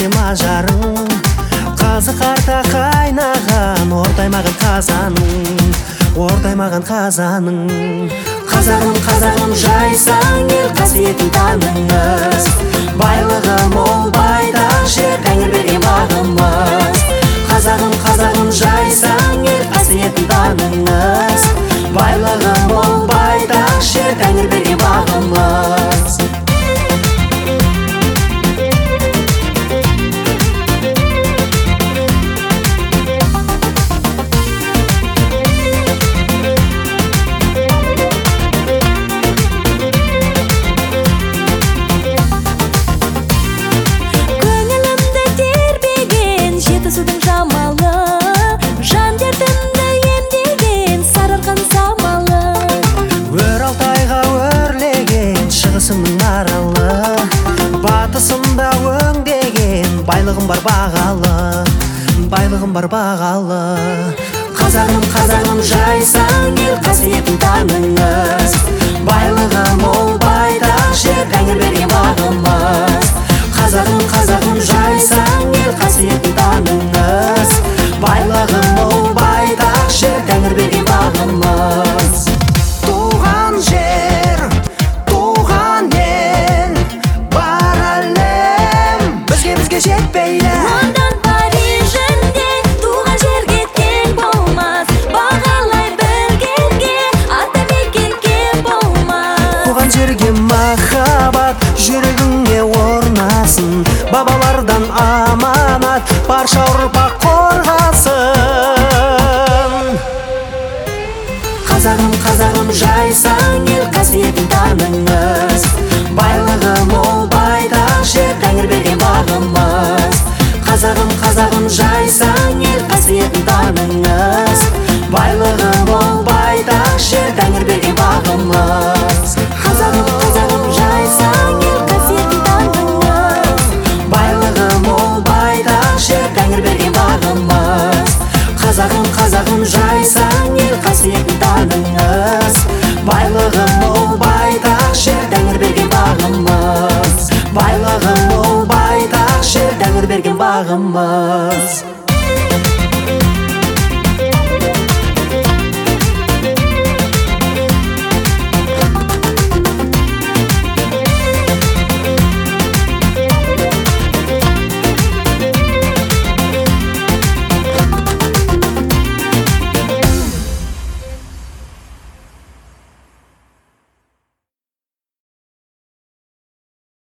сен ажарың, қазы қарта қайнаған ортаймаған қазаның, ортаймаған қазаның. Қазағым, қазағым жайсаң ел қасиетін таныңыз, байлығы мол байтақ жер Тәңір берген бағымыз. Қазағым, қазағым жайсаң ел қасиетін таныңыз, байлығы мол байтақ жер Тәңір берген бағымыз. Батысында өңдеген байлығым бар бағалы, байлығым бар бағалы. Қазағым, қазағым жайсаң ел қасиетін таныңыз, байлығы мол байтақ жер Тәңір берген бағымыз. Қазағым, қазағым жайсаң ел қасиетін таныңыз, байлығы мол байтақ жер Тәңір берген бағымыз. Туған жер, туған ел, бар әлем бізге жетпейлі. Лондон, Парижінде туған жерге тең болмас, бағалай білгенге атамекен кем болмас. Туған жерге махаббат жүрегіңе орнасын, бабалардан аманат барша ұрпақ